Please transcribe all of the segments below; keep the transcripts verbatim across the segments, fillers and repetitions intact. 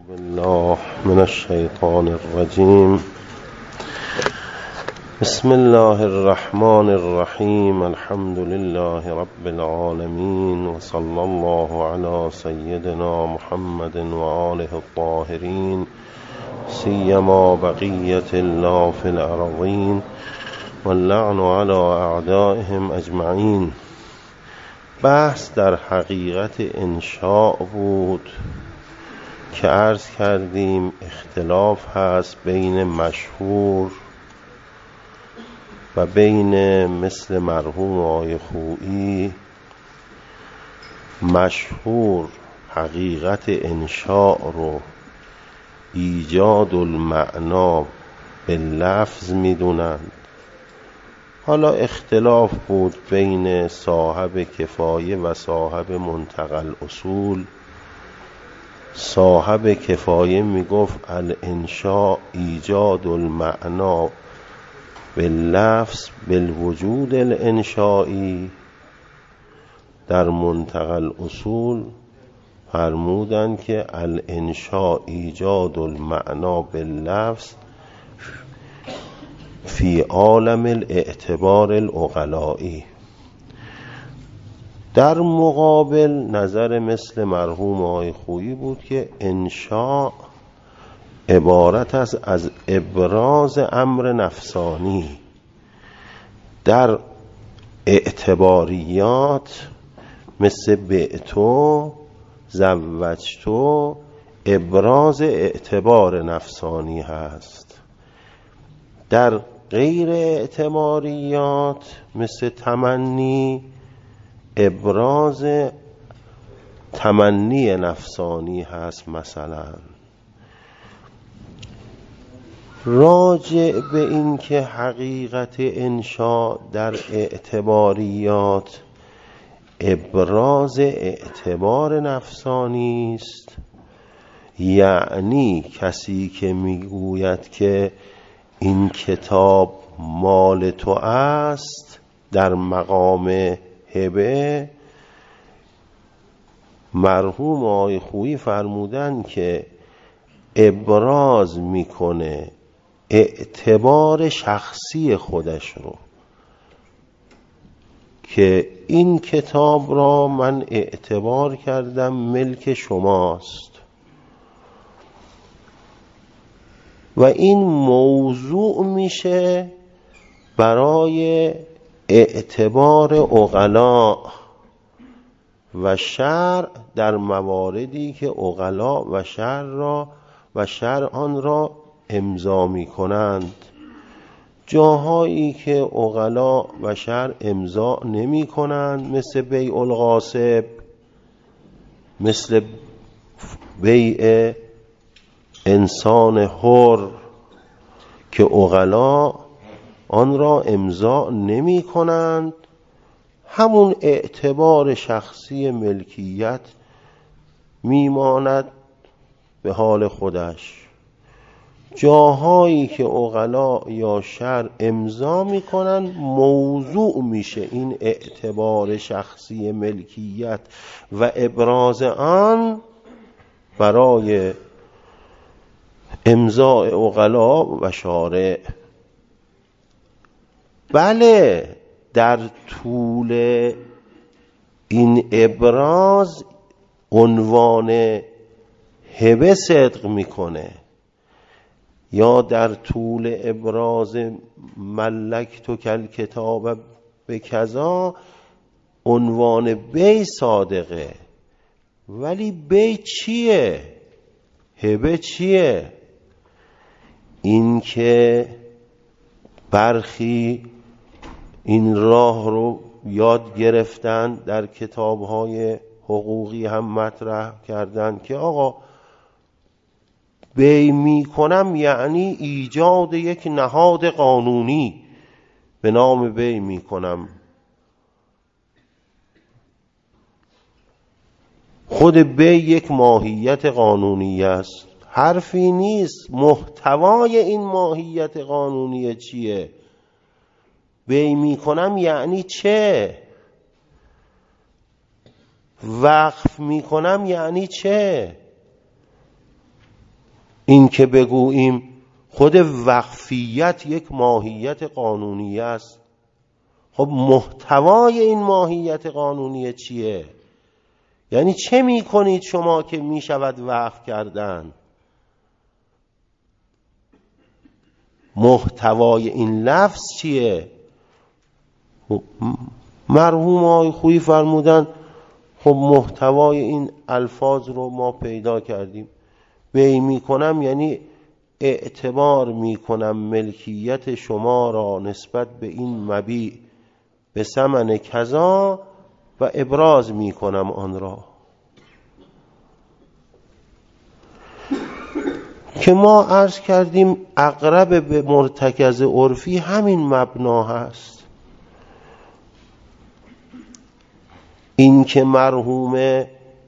بالله من الشیطان الرجیم. بسم الله الرحمن الرحیم. الحمد لله رب العالمین و صلی الله علی سیدنا محمد و آله الطاهرین، سیما بقیت الله فی الارضین واللعن علی اعدائهم اجمعین. بحث در حقیقت انشاء بود که عرض کردیم اختلاف هست بین مشهور و بین مثل مرحوم آقای خویی. مشهور حقیقت انشاء رو ایجاد المعنا به لفظ میدونند. حالا اختلاف بود بین صاحب کفایه و صاحب منتقل اصول. صاحب کفایه میگفت الانشاء ایجاد المعنا باللفظ بالوجود الانشائی. در منتقل اصول فرمودن که الانشاء ایجاد المعنا باللفظ فی عالم الاعتبار العقلائی. در مقابل نظر مثل مرحوم آقای خویی بود که انشاء عبارت است از ابراز امر نفسانی. در اعتباریات مثل بعتو زوجتو ابراز اعتبار نفسانی هست. در غیر اعتباریات مثل تمنی ابراز تمنی نفسانی هست. مثلا راجع به این که حقیقت انشاء در اعتباریات ابراز اعتبار نفسانی است، یعنی کسی که میگوید که این کتاب مال تو است در مقام هبه، مرحوم آقای خویی فرمودن که ابراز میکنه اعتبار شخصی خودش رو که این کتاب را من اعتبار کردم ملک شماست و این موضوع میشه برای اعتبار عقلا و شرع در مواردی که عقلا و شرع را و شرع آن را امضا می کنند. جاهایی که عقلا و شرع امضا نمی کنند مثل بیع الغاصب، مثل بیع انسان حر که عقلا آن را امضا نمی کنند، همون اعتبار شخصی ملکیت میماند به حال خودش. جاهایی که عقلا یا شرع امضا میکنن موضوع میشه این اعتبار شخصی ملکیت و ابراز آن برای امضاء عقلا و شارع. بله، در طول این ابراز عنوان هبه صدق میکنه، یا در طول ابراز ملکتو کل کتاب به کذا عنوان بی صادقه. ولی بی چیه؟ هبه چیه؟ این که برخی این راه رو یاد گرفتن، در کتاب‌های حقوقی هم مطرح کردن که آقا بی می کنم یعنی ایجاد یک نهاد قانونی به نام بی می کنم. خود بی یک ماهیت قانونی است، حرفی نیست. محتوای این ماهیت قانونی چیه؟ بی می کنم یعنی چه؟ وقف می کنم یعنی چه؟ این که بگوییم خود وقفیت یک ماهیت قانونی است، خب محتوای این ماهیت قانونی چیه؟ یعنی چه می کنید شما که می شود وقف کردن؟ محتوای این لفظ چیه؟ مرحوم آقای خویی فرمودن خب محتوای این الفاظ رو ما پیدا کردیم. بی می کنم یعنی اعتبار می کنم ملکیت شما را نسبت به این مبیع به ثمن کذا و ابراز می کنم آن را، که ما عرض کردیم اقرب به مرتکز عرفی همین مبنا هست. این که مرحوم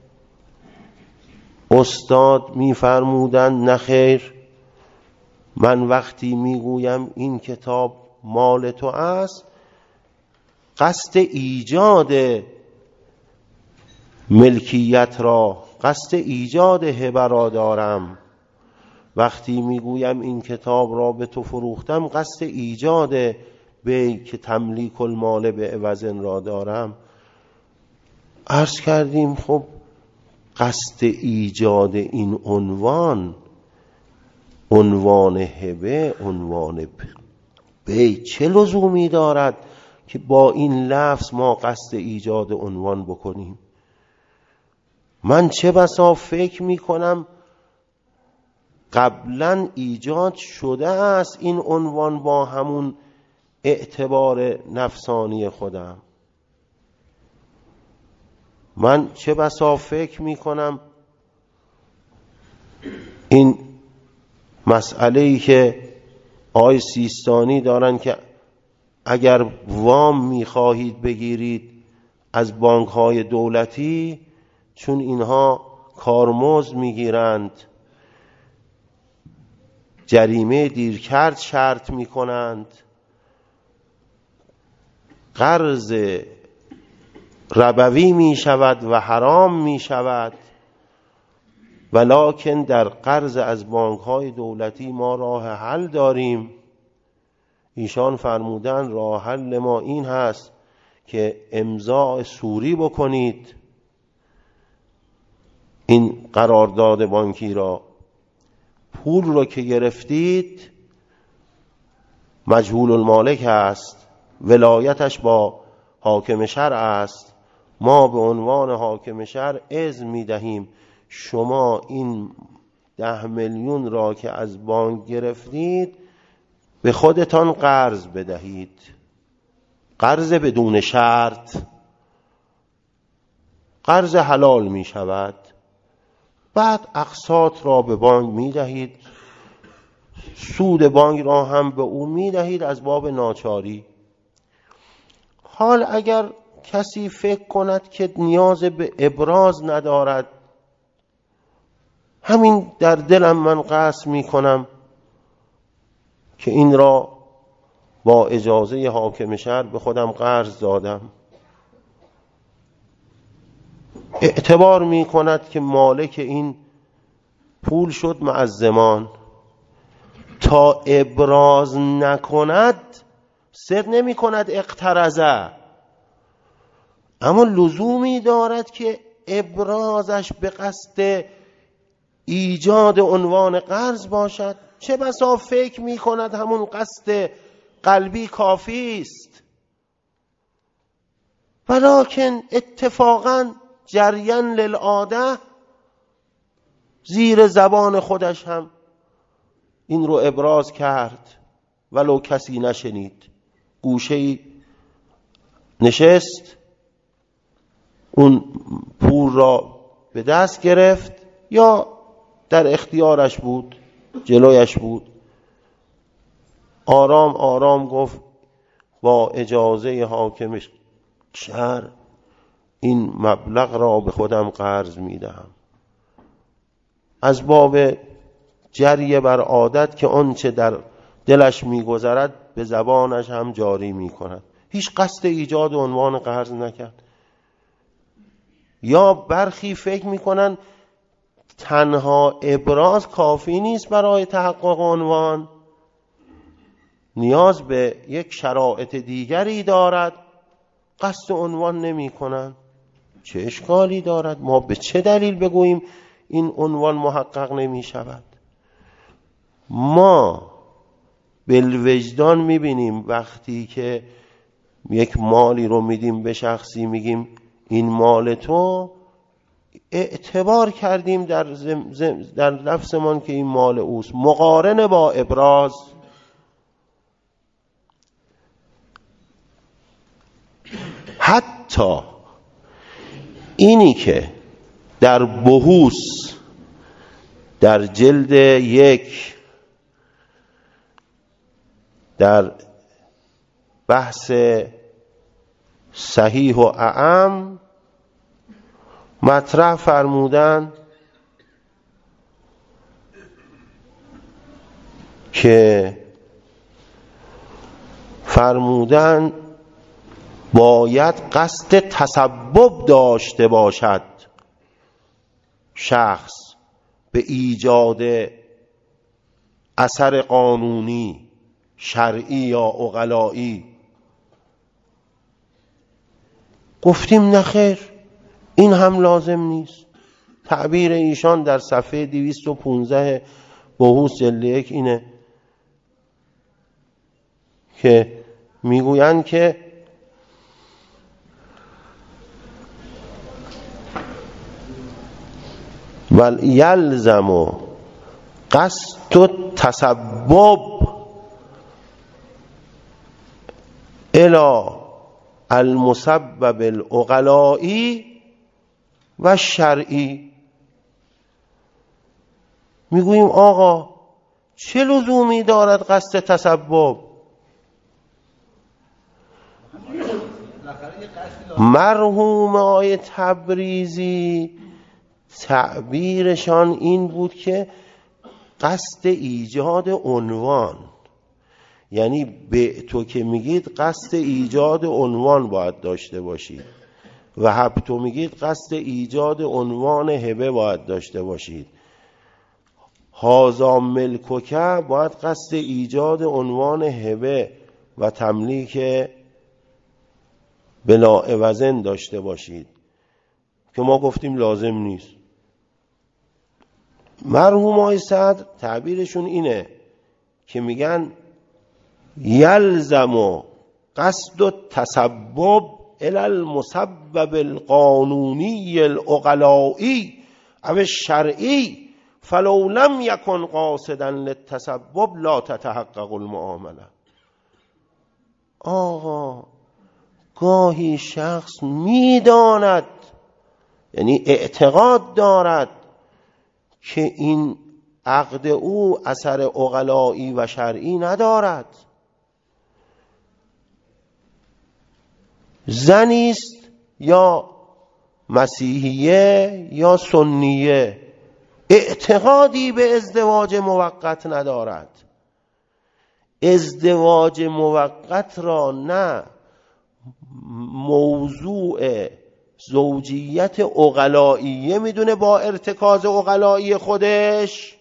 استاد می فرمودن نخیر، من وقتی می گویم این کتاب مال تو است قصد ایجاد ملکیت را، قصد ایجاد هبه را دارم. وقتی میگویم این کتاب را به تو فروختم قصد ایجاد به که تملیک المال به عوض را دارم. عرض کردیم خب قصد ایجاد این عنوان، عنوان هبه، عنوان بی، چه لزومی دارد که با این لفظ ما قصد ایجاد عنوان بکنیم؟ من چه بسا فکر می کنم قبلا ایجاد شده است این عنوان با همون اعتبار نفسانی خودم. من چه بسا فکر می کنم این مسئله‌ای که آقای سیستانی دارن که اگر وام می خواهید بگیرید از بانک‌های دولتی، چون اینها کارمزد میگیرند، جریمه دیرکرد شرط میکنند، قرض ربوی میشود و حرام میشود، ولکن در قرض از بانک‌های دولتی ما راه حل داریم. ایشان فرمودن راه حل ما این هست که امضاء سوری بکنید این قرارداد بانکی را، پول رو که گرفتید مجهول المالک است، ولایتش با حاکم شرع است، ما به عنوان حاکم شرع اذن می دهیم شما این ده میلیون را که از بانک گرفتید به خودتان قرض بدهید، قرض بدون شرط، قرض حلال می شود. بعد اقساط را به بانک می دهید، سود بانک را هم به او می دهید از باب ناچاری. حال اگر کسی فکر کند که نیاز به ابراز ندارد، همین در دلم من قصد می کنم که این را با اجازه حاکم شهر به خودم قرض دادم، اعتبار می کند که مالک این پول شد معزمان. تا ابراز نکند صدق نمی کند اقترضه، اما لزومی دارد که ابرازش به قصد ایجاد عنوان قرض باشد. چه بسا فکر می کند همون قصد قلبی کافی است، ولکن اتفاقاً جریان للعاده زیر زبان خودش هم این رو ابراز کرد، ولو کسی نشنید. گوشه‌ای نشست، اون پول را به دست گرفت یا در اختیارش بود، جلویش بود، آرام آرام گفت با اجازه حاکم شهر این مبلغ را به خودم قرض میدهم، از باب جری بر عادت که آنچه در دلش میگذرد به زبانش هم جاری میکند. هیچ قصد ایجاد عنوان قرض نکرد. یا برخی فکر میکنن تنها ابراز کافی نیست برای تحقق عنوان، نیاز به یک شرایط دیگری دارد. قصد عنوان نمی کنن، چه اشکالی دارد؟ ما به چه دلیل بگوییم این عنوان محقق نمی شود؟ ما بالوجدان می بینیم وقتی که یک مالی رو میدیم به شخصی، میگیم این مال تو، اعتبار کردیم در, زم زم در لفظمان که این مال اوست، مقارن با ابراز. حتی اینی که در بحوث در جلد یک در بحث صحیح و اعم مطرح فرمودن که فرمودن باید قصد تسبب داشته باشد شخص به ایجاد اثر قانونی شرعی یا عقلایی. گفتیم نخیر، این هم لازم نیست. تعبیر ایشان در صفحه دویست و پانزده بحوث جلد یک اینه که میگویند که ول یلزم قصد التسبب الی المسبب العقلایی و شرعی. میگوییم آقا چه لزومی دارد قصد تسبب؟ مرحوم آقای تبریزی تعبیرشان این بود که قصد ایجاد عنوان، یعنی به تو که میگید قصد ایجاد عنوان باید داشته باشید و هب تو میگید قصد ایجاد عنوان هبه باید داشته باشید. هازا ملکوکه باید قصد ایجاد عنوان هبه و تملیک بلا عوضن داشته باشید که ما گفتیم لازم نیست. مرحوم آقای سعد تعبیرشون اینه که میگن یلزم قصد التسبب الی المسبب القانونی العقلایی او الشرعی فلو لم یکن قاصدا للتسبب لا تتحقق المعامله. آقا گاهی شخص میداند، یعنی اعتقاد دارد که این عقد او اثر عقلایی و شرعی ندارد، زنیست یا مسیحیه یا سنیه، اعتقادی به ازدواج موقت ندارد. ازدواج موقت را نه موضوع زوجیت عقلائیه میدونه با ارتکاز عقلائی خودش،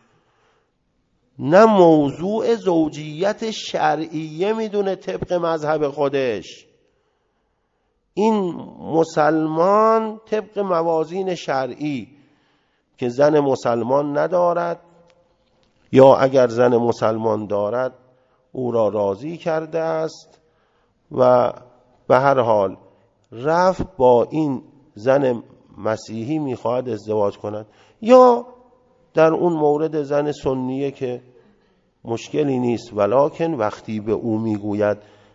نه موضوع زوجیت شرعیه میدونه طبق مذهب خودش. این مسلمان طبق موازین شرعی که زن مسلمان ندارد یا اگر زن مسلمان دارد او را راضی کرده است و به هر حال رفت با این زن مسیحی میخواهد ازدواج کند، یا در اون مورد زن سنیه که مشکلی نیست، ولکن وقتی به او میگوید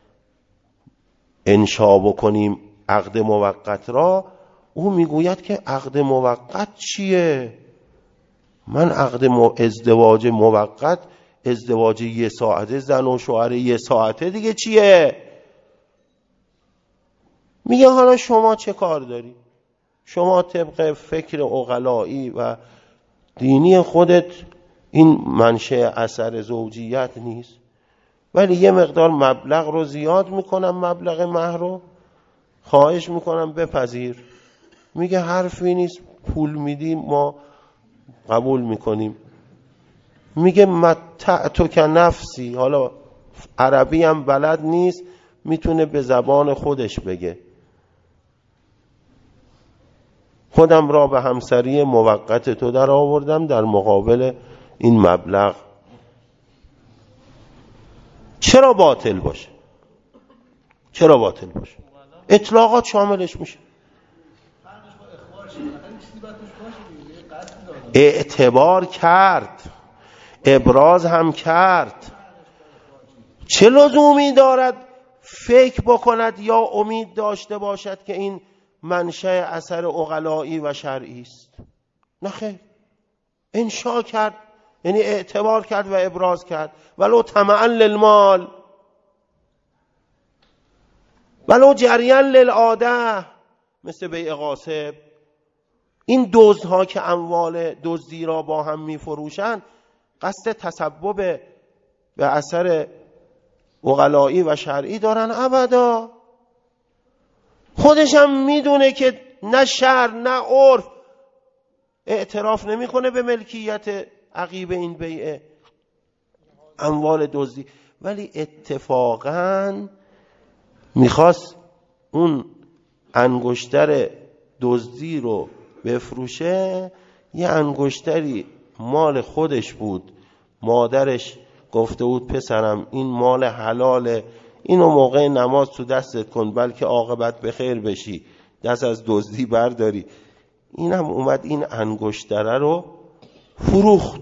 انشا بکنیم عقد موقت را، او میگوید که عقد موقت چیه؟ من عقد مو... ازدواج موقت ازدواج یه ساعته، زن و شوهر یه ساعته دیگه چیه؟ میگه حالا شما چه کار داری؟ شما طبق فکر عقلایی و دینی خودت این منشأ اثر زوجیت نیست، ولی یه مقدار مبلغ رو زیاد میکنم، مبلغ مهر رو خواهش میکنم بپذیر. میگه حرفی نیست، پول میدیم ما قبول میکنیم. میگه متعتو که نفسی، حالا عربی هم بلد نیست، میتونه به زبان خودش بگه خودم را به همسری موقت تو در آوردم در مقابل این مبلغ. چرا باطل باشه؟ چرا باطل باشه؟ اطلاقات شاملش میشه. اعتبار کرد، ابراز هم کرد. چه لزومی دارد فکر بکند یا امید داشته باشد که این منشأ اثر عقلایی و شرعی است؟ نه خیر، انشاء کرد، یعنی اعتبار کرد و ابراز کرد. ولو طمعا للمال ولو جریان للعاده، مثل بیع غاصب. این دزدها که اموال دزدی را با هم میفروشن قصد تسبب به اثر عقلایی و شرعی دارن؟ ابدا. خودش هم میدونه که نه شرع نه عرف اعتراف نمیکنه به ملکیت عقیب این بیع اموال دزدی، ولی اتفاقاً میخواست اون انگشتر دزدی رو بفروشه. یه انگشتری مال خودش بود، مادرش گفته بود پسرم این مال حلاله، اینو موقع نماز تو دستت کن بلکه عاقبت به خیر بشی، دست از دزدی برداری. اینم اومد این انگشتره رو فروخت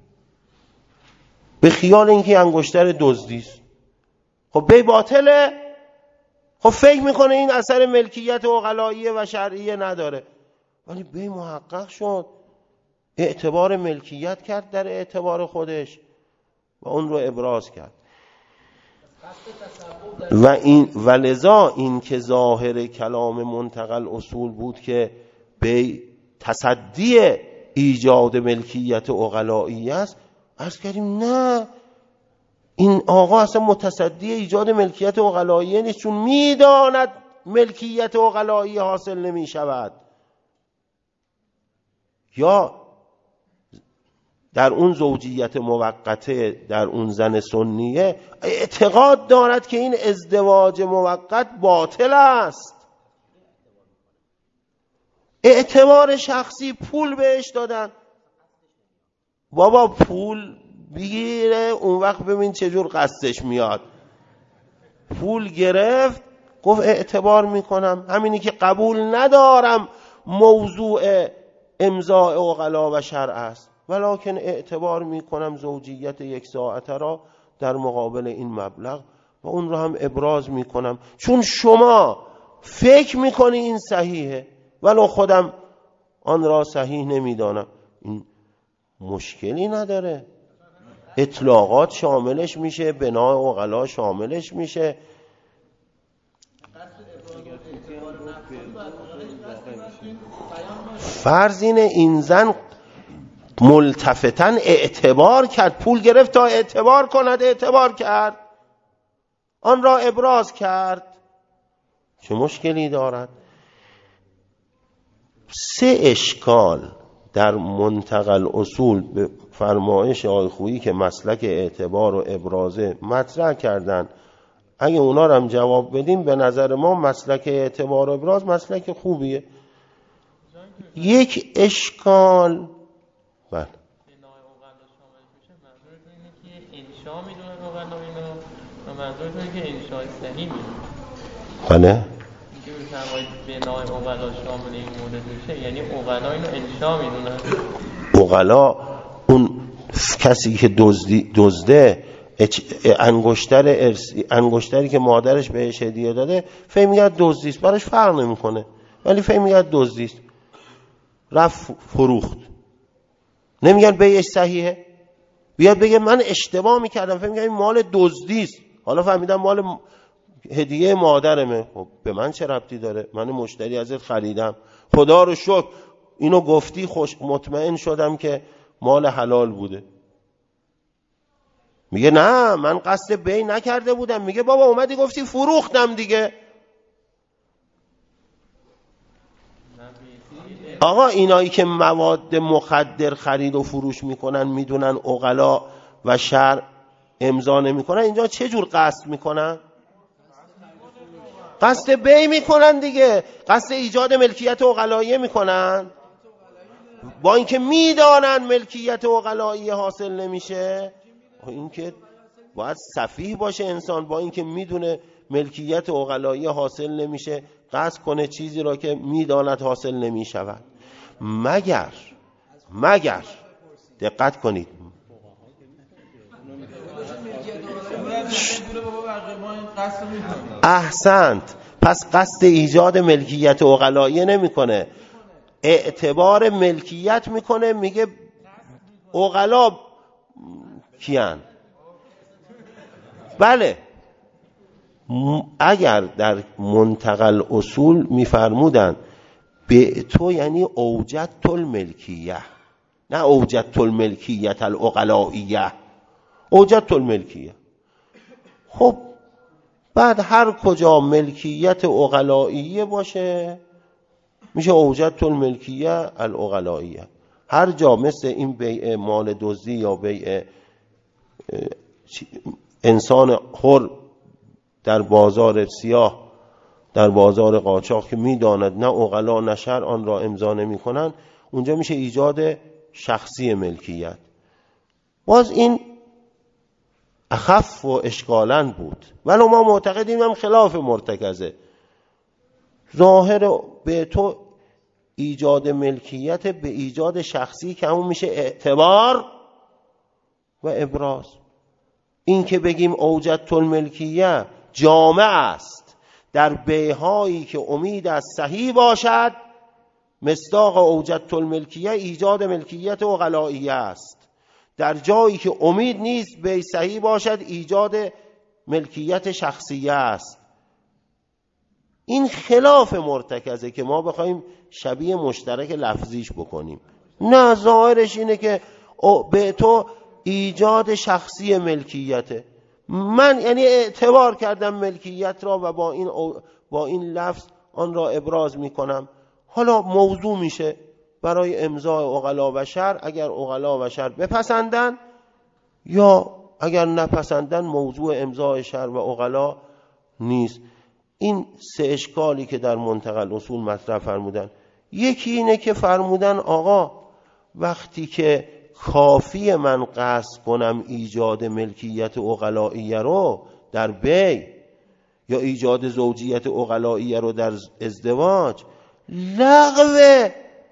به خیال اینکه انگشتر دزدی است. خب بی باطله. خب فکر میکنه این اثر ملکیت عقلایی و شرعی نداره، ولی بی محقق شد، اعتبار ملکیت کرد در اعتبار خودش و اون رو ابراز کرد. و این ولذا این که ظاهر کلام منتقل اصول بود که به تصدی ایجاد ملکیت عقلایی است، عرض کردیم نه، این آقا اصلا متصدی ایجاد ملکیت عقلایی نیست، چون میداند ملکیت عقلایی حاصل نمی شود. یا در اون زوجیت موقته، در اون زن سنیه اعتقاد دارد که این ازدواج موقت باطل است. اعتبار شخصی، پول بهش دادن، بابا پول بگیره اون وقت ببین چجور قصدش میاد. پول گرفت، گفت اعتبار میکنم، همینی که قبول ندارم موضوع امضاء عقلا و شرع است، ولکن اعتبار میکنم زوجیت یک ساعته را در مقابل این مبلغ و اون رو هم ابراز میکنم، چون شما فکر میکنی این صحیحه ولو خودم آن را صحیح نمیدانم. این مشکلی نداره، اطلاقات شاملش میشه، بناء عقلا شاملش میشه. فرض اینه این زن ملتفتن اعتبار کرد، پول گرفت تا اعتبار کند، اعتبار کرد، آن را ابراز کرد، چه مشکلی دارد؟ سه اشکال در منتقل اصول به فرمایش آقای خویی که مسلک اعتبار و ابرازه مطرح کردن، اگه اونا رو هم جواب بدیم به نظر ما مسلک اعتبار و ابراز مسلک خوبیه. یک اشکال بله انشاء میدونن عقلا اینا و منظورتونه که انشاء صحیح میدونن. بله اینکه بفرمایید بناء عقلا شامل این مورد میشه، یعنی عقلا اینو انشاء میدونن. عقلا اون کسی که دزدی دزده انگشتر ارسی، انگشتری که مادرش بهش هدیه داده، فهم میگه دزدی است، براش فرق نمیکنه، ولی فهم میگه دزدی است، رفت فروخت، نمیگن بیعش صحیحه. بیاد بگه من اشتباه میکردم، فهم میگه این مال دزدی است، حالا فهمیدم مال هدیه مادرمه. خب به من چه ربطی داره؟ من مشتری ازت خریدم، خدا رو شکر اینو گفتی، خوش مطمئن شدم که مال حلال بوده. میگه نه من قصد بی نکرده بودم. میگه بابا اومدی گفتی فروختم دیگه. آقا اینایی که مواد مخدر خرید و فروش میکنن میدونن عقلا و شرع امضا نمیکنن، اینجا چه جور قصد میکنن؟ قصد بی میکنن دیگه، قصد ایجاد ملکیت عقلاییه میکنن، با اینکه میدانن ملکیت عقلاییه حاصل نمیشه. این که باید سفیه باشه انسان، با اینکه میدونه ملکیت عقلاییه حاصل نمیشه قصد کنه چیزی را که میداند حاصل نمیشود. مگر مگر دقت کنید، احسنت، پس قصد ایجاد ملکیت عقلاییه نمیکنه، اعتبار ملکیت میکنه، میگه عقلا کیان. بله، اگر در منتقل اصول میفرمودن به تو یعنی اوجدت الملکیه، نه اوجدت الملکیت العقلائیه، اوجدت الملکیه. خب بعد هر کجا ملکیت عقلائیه باشه میشه اوجدت الملکیه العقلائیه. هر جا مثل این بیع مال دزدی یا بیع انسان حر در بازار سیاه، در بازار قاچاق که میداند نه عقلا نه شرع آن را امضا نمی کنن، اونجا میشه ایجاد شخصی ملکیت. باز این اخف و اشکالن بود، ولی ما معتقدیم هم خلاف مرتکزه. ظاهر به تو ایجاد ملکیت به ایجاد شخصی که همون میشه اعتبار و ابراز. این که بگیم اوجدت الملکیه جامع است در بیع‌هایی که امید از صحیح باشد، مصداق اوجدت الملکیه ایجاد ملکیت عقلائیه است. در جایی که امید نیست بیع صحیح باشد ایجاد ملکیت شخصیه است. این خلاف مرتکزه که ما بخوایم شبیه مشترک لفظیش بکنیم. نه، ظاهرش اینه که به تو ایجاد شخصی ملکیته، من یعنی اعتبار کردم ملکیت را و با این با این لفظ آن را ابراز میکنم. حالا موضوع میشه برای امضاء عقلا و شرع، اگر عقلا و شرع بپسندن، یا اگر نپسندن موضوع امضاء شرع و عقلا نیست. این سه اشکالی که در منتقل اصول مطرح فرمودن، یکی اینه که فرمودن آقا وقتی که کافی من قصد کنم ایجاد ملکیت عقلائیه رو در بیع یا ایجاد زوجیت عقلائیه رو در ازدواج، لغو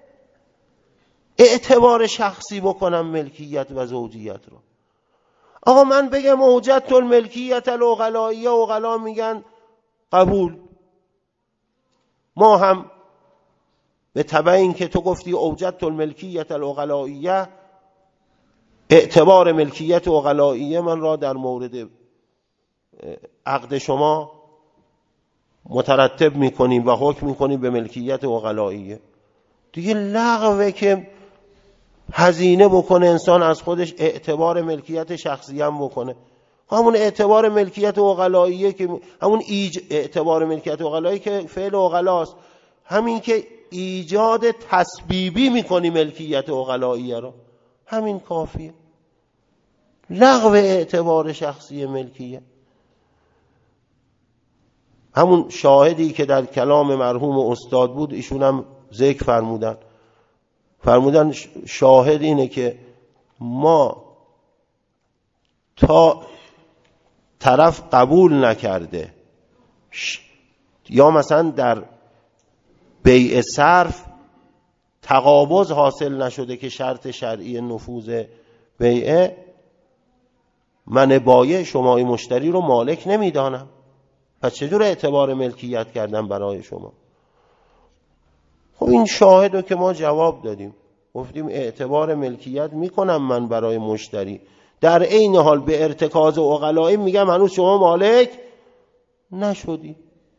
اعتبار شخصی بکنم ملکیت و زوجیت رو. آقا من بگم اوجدت الملکیت العقلائیه، عقلا میگن قبول، ما هم به تبع این که تو گفتی اوجدت الملکیت العقلائیه، اعتبار ملکیت عقلائیه من را در مورد عقد شما مترتب میکنیم و حکم میکنیم به ملکیت عقلائیه. دیگه لغوه که هزینه بکنه انسان از خودش اعتبار ملکیت شخصی هم بکنه. همون اعتبار ملکیت عقلائیه که همون ایج اعتبار ملکیت عقلائیه که فعل عقلاست، همین که ایجاد تسبیبی میکنی ملکیت عقلائیه رو، همین کافیه. لغو اعتبار شخصی ملکیه. همون شاهدی که در کلام مرحوم استاد بود ایشون هم ذکر فرمودن فرمودن شاهد اینه که ما تا طرف قبول نکرده یا مثلا در بیع صرف تقابض حاصل نشده که شرط شرعی نفوذ بیعه، من بایع شمای مشتری رو مالک نمیدانم، پس چجور اعتبار ملکیت کردم برای شما؟ خب این شاهد رو که ما جواب دادیم، گفتیم اعتبار ملکیت میکنم من برای مشتری، در عین حال به ارتکاز عقلایی میگم هنوز شما مالک نشدی.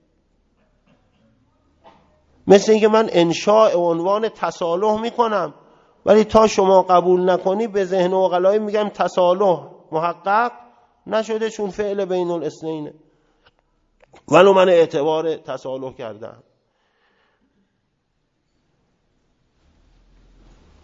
مثل اینکه من انشاء عنوان تصالح میکنم ولی تا شما قبول نکنی به ذهن عقلایی میگم تصالح محقق نشده چون فعل بین الاثنینه، ولو من اعتبار تصالح کردم.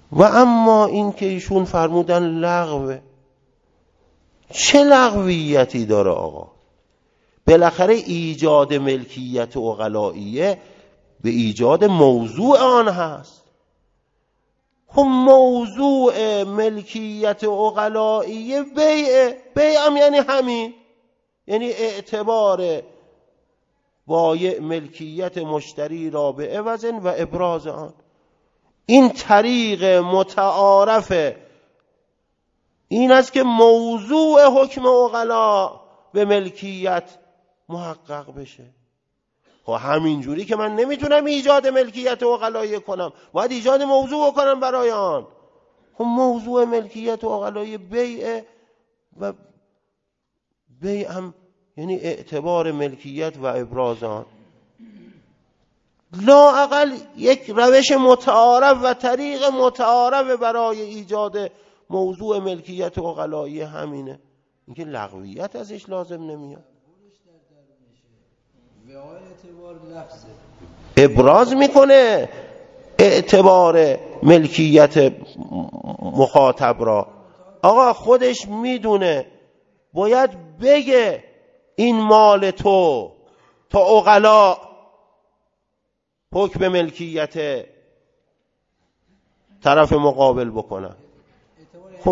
و اما این که ایشون فرمودن لغوه، چه لغویتی داره آقا؟ بالاخره ایجاد ملکیت عقلائیه به ایجاد موضوع آن هست. خب موضوع ملکیت عقلائیه بیعه، بیع هم یعنی همین، یعنی اعتبار بایع ملکیت مشتری را به عوض و ابراز آن. این طریق متعارف این است که موضوع حکم عقلا به ملکیت محقق بشه. خب همینجوری که من نمیتونم ایجاد ملکیت عقلایی کنم، باید ایجاد موضوع کنم برای آن. خب موضوع ملکیت عقلایی بیعه و بیع هم یعنی اعتبار ملکیت و ابراز آن. لااقل یک روش متعارف و طریق متعارف برای ایجاد موضوع ملکیت عقلایی همینه. اینکه لغویت ازش لازم نمیاد. ابراز میکنه اعتبار ملکیت مخاطب را. آقا خودش میدونه، باید بگه این مال تو تا عقلا حکم ملکیت طرف مقابل بکنن. خب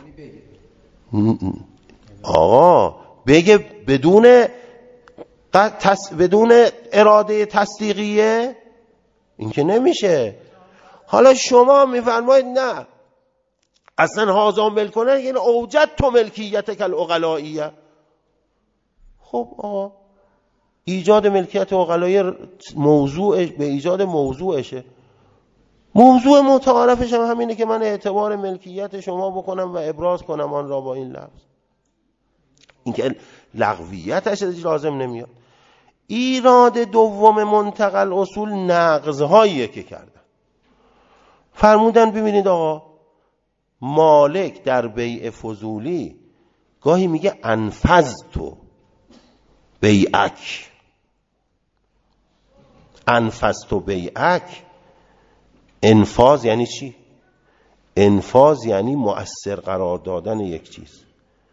آقا بگه بدون تص... بدون اراده تصدیقیه، این که نمیشه. حالا شما میفرمایید نه اصلا هازا ملکنه، یعنی اوجد تو ملکیت کل عقلائیه. خب آقا ایجاد ملکیت عقلایی موضوع به ایجاد موضوعشه، موضوع متعارفش هم همینه که من اعتبار ملکیت شما بکنم و ابراز کنم آن را با این لفظ. این که لغویتش لازم نمیاد. ایراد دوم منتقل اصول نقض‌هاییه که کردن. فرمودن ببینید آقا، مالک در بیع فضولی گاهی میگه انفذتو بیعک. انفذتو بیعک، انفاذ یعنی چی؟ انفاذ یعنی مؤثر قرار دادن یک چیز.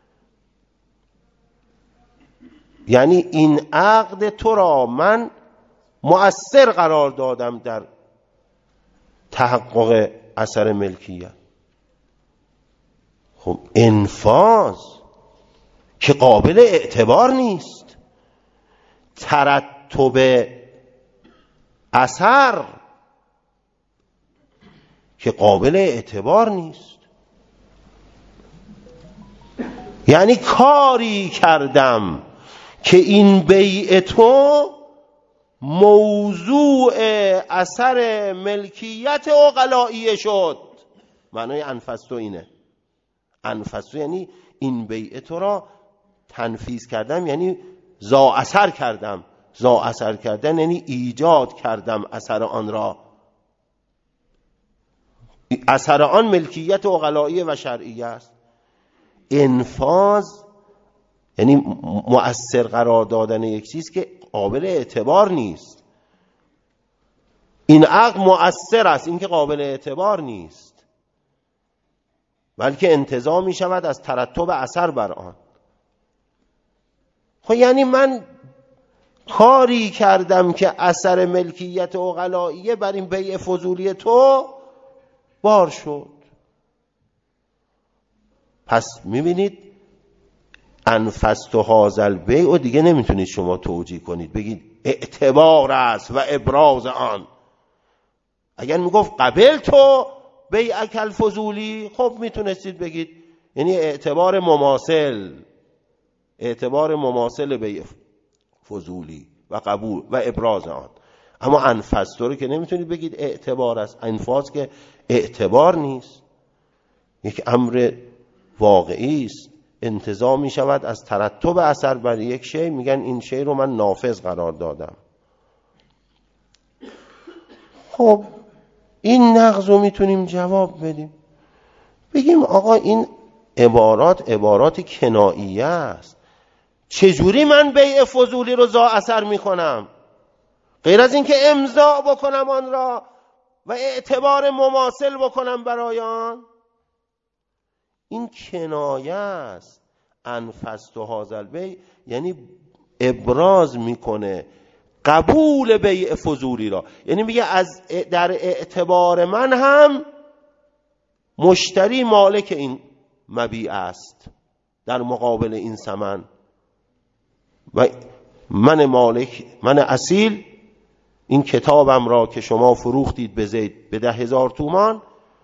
یعنی این عقد تو را من مؤثر قرار دادم در تحقق اثر ملکیت. خب انفاذ که قابل اعتبار نیست، ترتب اثر که قابل اعتبار نیست. یعنی کاری کردم که این بیع تو موضوع اثر ملکیت عقلائیه شد. معنای انفذتو اینه. انفذتو یعنی این بیع تو را تنفیذ کردم، یعنی زا اثر کردم. زا اثر کردن یعنی ایجاد کردم اثر آن را. اثر آن ملکیت عقلائیه و شرعیه است. انفاذ یعنی مؤثر قرار دادن یک چیز که قابل اعتبار نیست. این عقد مؤثر است، این که قابل اعتبار نیست، بلکه انتزاع می شود از ترتب اثر بر آن. خب یعنی من کاری کردم که اثر ملکیت عقلائیه بر این بیع فضولی تو بار شد. پس میبینید انفذت هذا البیع و دیگه نمیتونید شما توجیه کنید بگید اعتبار است و ابراز آن. اگر میگفت قبل تو بیع کل فضولی، خب میتونستید بگید یعنی اعتبار مماثل، اعتبار مماثل بیع فضولی و قبول و ابراز آن. اما انفذت رو که نمیتونید بگید اعتبار است. انفاذ که اعتبار نیست، یک امر واقعی است، انتزاع می شود از ترتب اثر بر یک شی. میگن این شی رو من نافذ قرار دادم. خب این نقض رو میتونیم جواب بدیم، بگیم آقا این عبارات عبارات کناییه است. چجوری من بیع فضولی رو زا اثر میکنم؟ غیر از این که امضا بکنم آن را و اعتبار مماثل بکنم برای آن. این کنایه است. انفست و هذا البیع یعنی ابراز میکنه قبول بیع فضولی را، یعنی میگه از در اعتبار من هم مشتری مالک این مبیع است در مقابل این ثمن و من مالک، من اصیل این کتابم را که شما فروختید به زید به ده هزار تومان،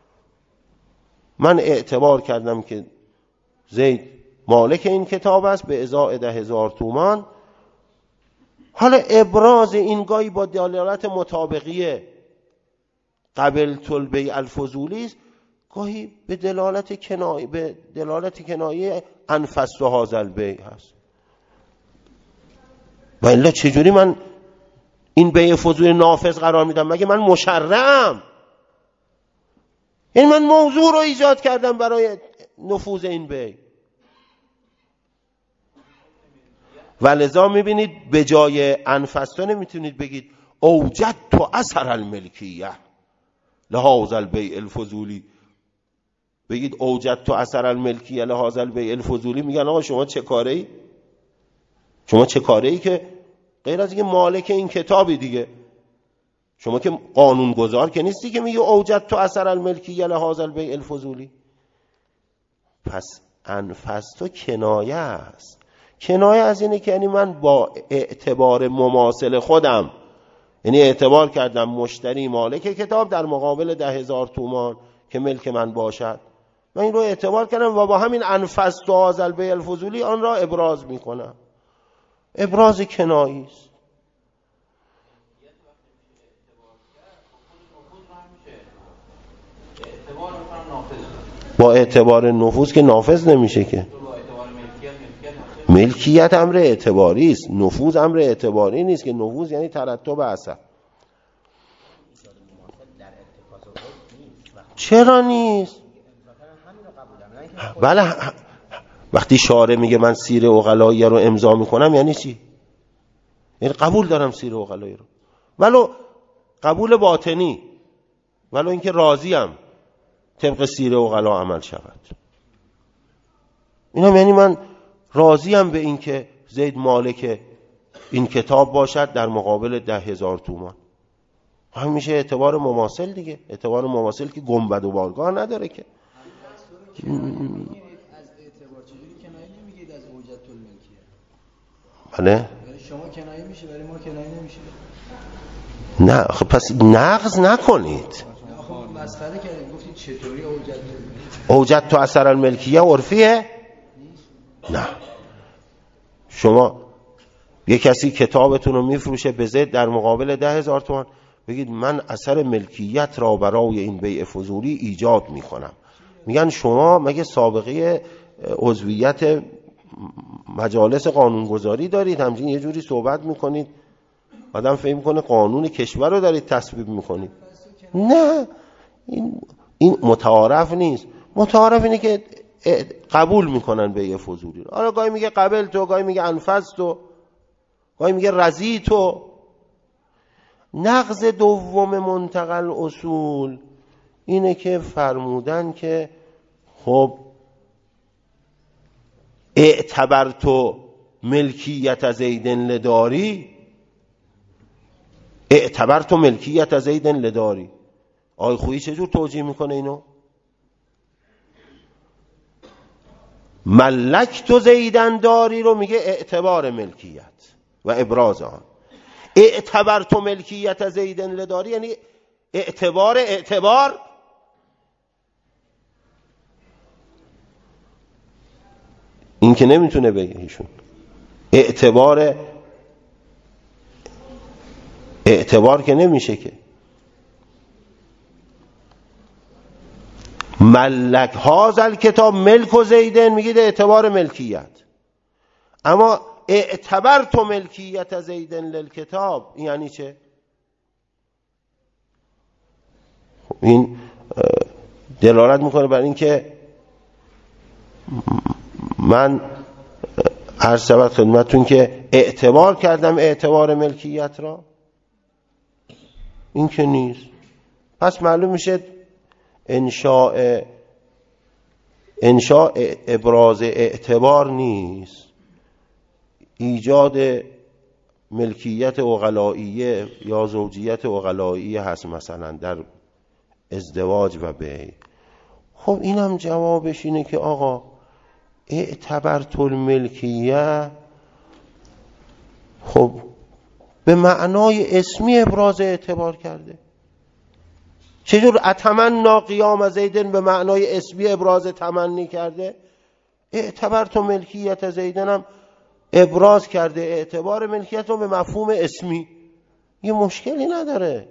من اعتبار کردم که زید مالک این کتاب است به ازای ده هزار تومان. حالا ابراز این گاهی با دلالت مطابقیه قبلت البیع الفضولی است، گاهی به دلالت کنایه به دلالت کنایه انفست و هذا البیع هست. و الا چجوری من این بیع فضولی نافذ قرار میدم؟ مگه من مشرعم؟ یعنی من موضوع رو ایجاد کردم برای نفوذ این بیع. ولذا میبینید به جای انفستا نمیتونید بگید اوجدت تو اثر الملکیه لهذا البیع الفضولی، بگید اوجدت تو اثر الملکیه لهذا البیع الفضولی. میگن آقا شما چه کاره ای؟ شما چه کاره ای که غیر از اینکه مالک این کتابی دیگه، شما که قانون گذار که نیستی که میگه اوجدت تو اثر الملکیه لهذا البیع الفضولی. پس انفست کنایه است. کنایه از اینه که یعنی من با اعتبار مماثل خودم، یعنی اعتبار کردم مشتری مالک کتاب در مقابل ده هزار تومان که ملک من باشد، من این رو اعتبار کردم و با همین انفست و هذا البیع الفضولی آن را ابراز میکنم. ابراز کنایی است. با اعتبار نفوذ که نافذ نمیشه که. ملکیت امر اعتباری است، نفوذ امر اعتباری نیست که. نفوذ یعنی ترتب اثر. چرا نیست؟ بله، وقتی شارع میگه من سیر عقلایی رو امضا میکنم یعنی چی؟ یعنی قبول دارم سیر عقلایی رو، ولو قبول باطنی، ولو اینکه راضیم طبق سیر عقلا عمل شود. اینم یعنی من راضیم به این که زید مالک این کتاب باشد در مقابل ده هزار تومان. هم میشه اعتبار مماثل دیگه. اعتبار مماثل که گنبد و بارگاه نداره که. از اعتبار چجوری کنایه نمیگید از اوجدت الملکیه؟ بله، برای شما کنایه میشه، برای ما کنایه نمیشه. نه خب پس نقض نکنید. خب مسخره کردید، گفتید چطوری اوجدت اوجدت تو اثر الملکیه عرفیه؟ نه. شما یه کسی کتابتون رو میفروشه به زید در مقابل ده هزار تومان، بگید من اثر ملکیت را برای این بیع فضولی ایجاد میکنم. میگن شما مگه سابقه عضویت مجالس قانونگذاری دارید؟ همچنین یه جوری صحبت میکنید آدم فهم کنه قانون کشور رو دارید تصویب میکنید. نه، این این متعارف نیست. متعارف اینه که قبول میکنن بیع فضولی رو. حالا گاهی میگه قبل تو، گاهی میگه انفست تو، گاهی میگه رضی تو. نقض دوم منتقل اصول اینه که فرمودن که خب اعتبرتو ملکیت زیدن لداری، اعتبرتو ملکیت زیدن لداری. آقای خویی چجور توجیه میکنه اینو؟ ملک تو زیدن داری رو میگه اعتبار ملکیت و ابراز آن. اعتبرتو ملکیت زیدن لداری یعنی اعتبار اعتبار این که نمیتونه بگه ایشون. اعتبار اعتبار که نمیشه که. ملک هازل کتاب ملک و زیدن میگید اعتبار ملکیت، اما اعتبر تو ملکیت زیدن للکتاب یعنی چه؟ این دلالت میکنه بر این که من هر سبت خدمتون که اعتبار کردم اعتبار ملکیت را، این که نیست. پس معلوم میشه انشاء انشاء ابراز اعتبار نیست، ایجاد ملکیت عقلائیه یا زوجیت عقلائیه هست مثلا در ازدواج و بیع. خب اینم جوابش اینه که آقا اعتبرت الملکیه خب به معنای اسمی ابراز اعتبار کرده. چجور اتمنا قیام زیدن به معنای اسمی ابراز تمنی کرده؟ اعتبرت ملکیت زیدن هم ابراز کرده اعتبار ملکیت رو به مفهوم اسمی، یه مشکلی نداره.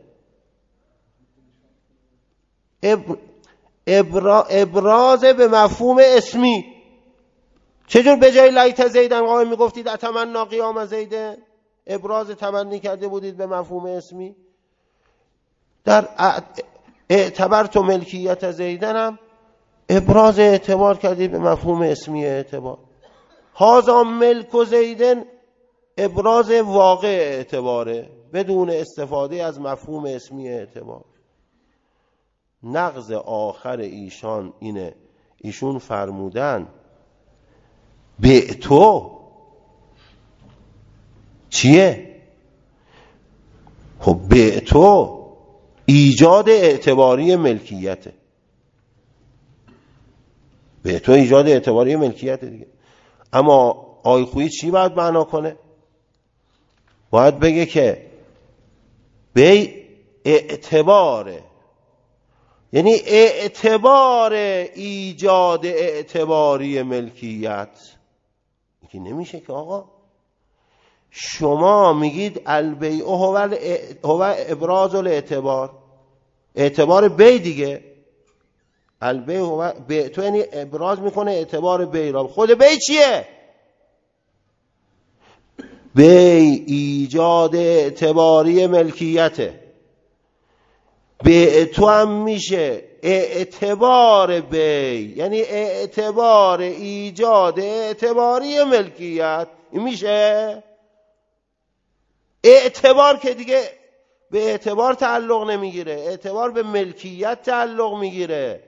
ابر... ابرا... ابراز به مفهوم اسمی. چجور به جای لیت زیدن قائم میگفتید اتمنا قیام زیدن، ابراز تمنی کرده بودید به مفهوم اسمی؟ در اعتبرت ملکیت زیدن هم ابراز اعتبار کردید به مفهوم اسمی اعتبار. هازا ملک و زیدن ابراز واقع اعتباره بدون استفاده از مفهوم اسمی اعتبار. نقض آخر ایشان اینه، ایشون فرمودن به تو چیه؟ خب به تو ایجاد اعتباری ملکیته، به تو ایجاد اعتباری ملکیته دیگه. اما آیخویی چی باید معنا کنه؟ باید بگه که به اعتباره، یعنی اعتبار ایجاد اعتباری ملکیت. این نمیشه که آقا شما میگید البیع هو ابراز الاعتبار، اعتبار بی دیگه، البیع هو بی تو یعنی ابراز میکنه اعتبار بی را. خود بی چیه؟ بی ایجاد اعتباری ملکیته. بی تو هم میشه اعتبار بی، یعنی اعتبار ایجاد اعتباری ملکیت. این میشه اعتبار که دیگه به اعتبار تعلق نمیگیره، اعتبار به ملکیت تعلق میگیره.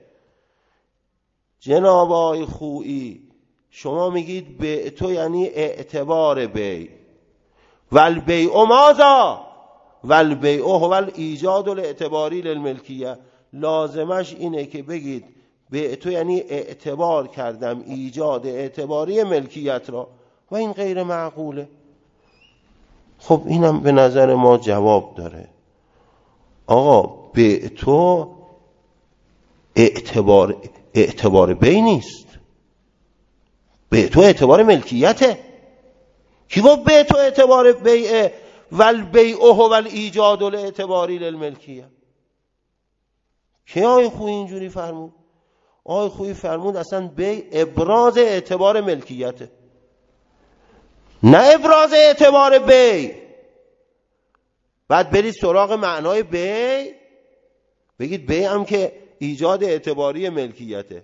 جناب آقای خویی شما میگید به تو یعنی اعتبار بی، والبیع ماذا؟ والبیع هو الایجاد الاعتباری للملکیه. لازمش اینه که بگید به تو یعنی اعتبار کردم ایجاد اعتباری ملکیت را، و این غیر معقوله. خب اینم به نظر ما جواب داره. آقا به تو اعتبار اعتبار بی نیست، به تو اعتبار ملکیته. کی گفت به تو اعتبار بیعه؟ والبیع هو الایجاد الاعتباری للملکیه. کی آقای خویی اینجوری فرمود؟ آقای خویی فرمود اصلا بیع ابراز اعتبار ملکیته، نه ابراز اعتبار بی. بعد برید سراغ معنای بی، بگید بی هم که ایجاد اعتباری ملکیته.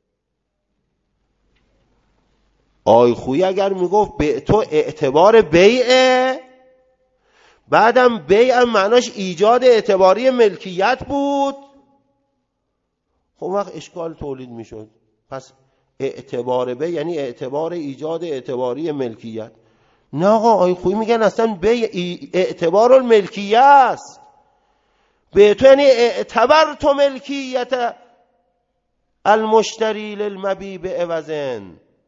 آی خویی اگر میگفت به تو اعتبار بیعه، بعدم بی هم معناش ایجاد اعتباری ملکیت بود، خب وقت اشکال تولید میشد. پس اعتبار بی یعنی اعتبار ایجاد اعتباری ملکیت. نه آقا آی خویی میگن اصلا بی اعتبار الملکیه است. به تو یعنی اعتبر تو ملکیت المشتری للمبیع بعوضن.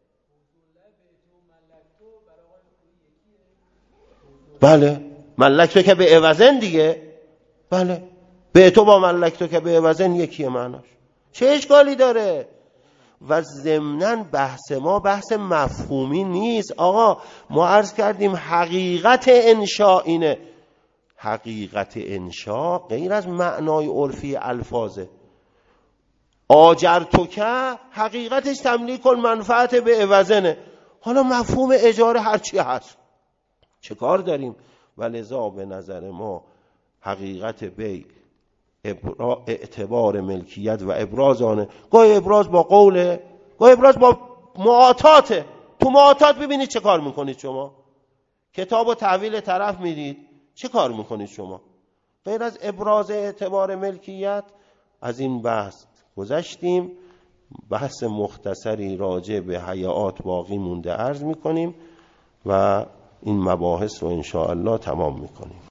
بله ملک تو که به عوضن دیگه. بله به تو با ملک تو که به عوضن یکیه معناش، چه اشکالی داره؟ و ضمناً بحث ما بحث مفهومی نیست آقا. ما عرض کردیم حقیقت انشاء اینه. حقیقت انشاء غیر از معنای عرفی الفاظه. آجر تو که حقیقتش تملیک المنفعت به عوضنه. حالا مفهوم اجاره هرچی هست چه کار داریم؟ ولذا به نظر ما حقیقت بی اعتبار ملکیت و ابراز آنه. گاهی ابراز با قوله، گاهی ابراز با معاطاته. تو معاطات ببینید چه کار میکنید شما؟ کتاب و تحویل طرف میدید، چه کار میکنید شما؟ غیر از ابراز اعتبار ملکیت از این بحث گذشتیم. بحث مختصری راجع به حیات باقی مونده عرض میکنیم و این مباحث رو ان شاء الله تمام میکنیم.